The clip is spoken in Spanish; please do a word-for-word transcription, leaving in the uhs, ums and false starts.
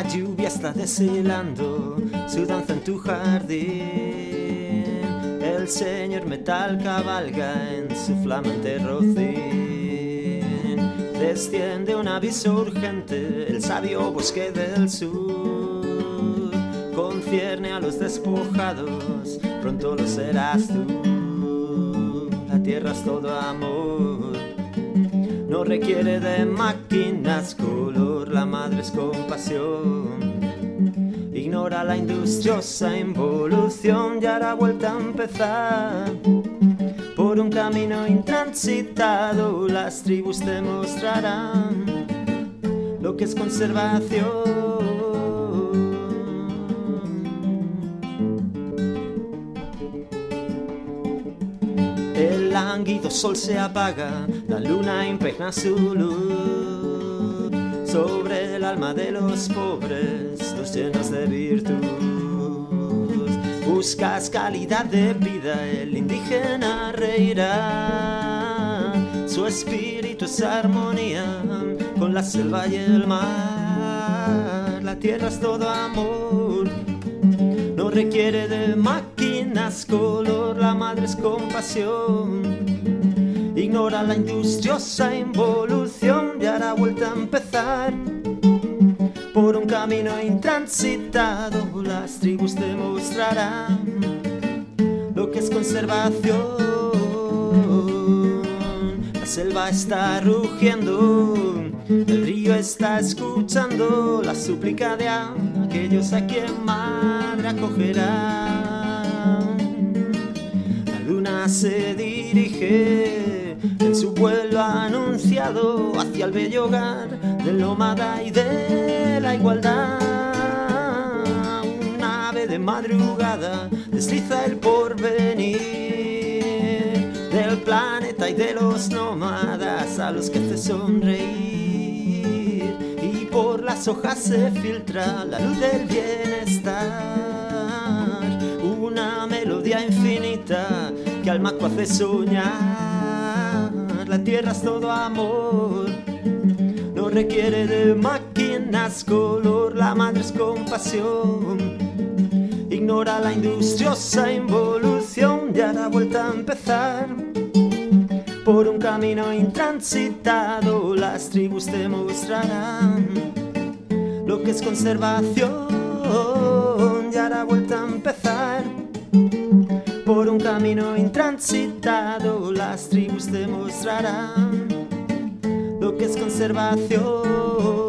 lluvia está deshilando su danza en tu jardín. El señor metal cabalga en su flamante rocín. Desciende un aviso urgente, el sabio bosque del sur. Concierne a los despojados, pronto lo serás tú. La tierra es todo amor, no requiere de máquinas color, la madre es compasión. Ignora la industriosa involución y hará vuelta a empezar. Por un camino intransitado las tribus te mostrarán lo que es conservación. El lánguido sol se apaga, la luna impregna su luz sobre el alma de los pobres, los llenos de virtud. Buscas calidad de vida, el indígena reirá. Su espíritu es armonía con la selva y el mar. La tierra es todo amor, no requiere de máquinas color, la madre es compasión. Ignora la industriosa involución y hará vuelta a empezar. Por un camino intransitado las tribus te mostrarán lo que es conservación. La selva está rugiendo, el río está escuchando la súplica de aquellos a quien madre acogerá. La luna se dirige en su vuelo anunciado hacia el bello hogar del nómada y de la igualdad. Un ave de madrugada desliza el porvenir del planeta y de los nómadas a los que hace sonreír. Y por las hojas se filtra la luz del bienestar, una melodía infinita que al maco hace soñar. La tierra es todo amor, no requiere de máquinas color, la madre es compasión. Ignora la industriosa involución y hará vuelta a empezar. Por un camino intransitado las tribus te mostrarán lo que es conservación y hará vuelta a empezar. Por un camino intransitado las tribus te mostrarán lo que es conservación.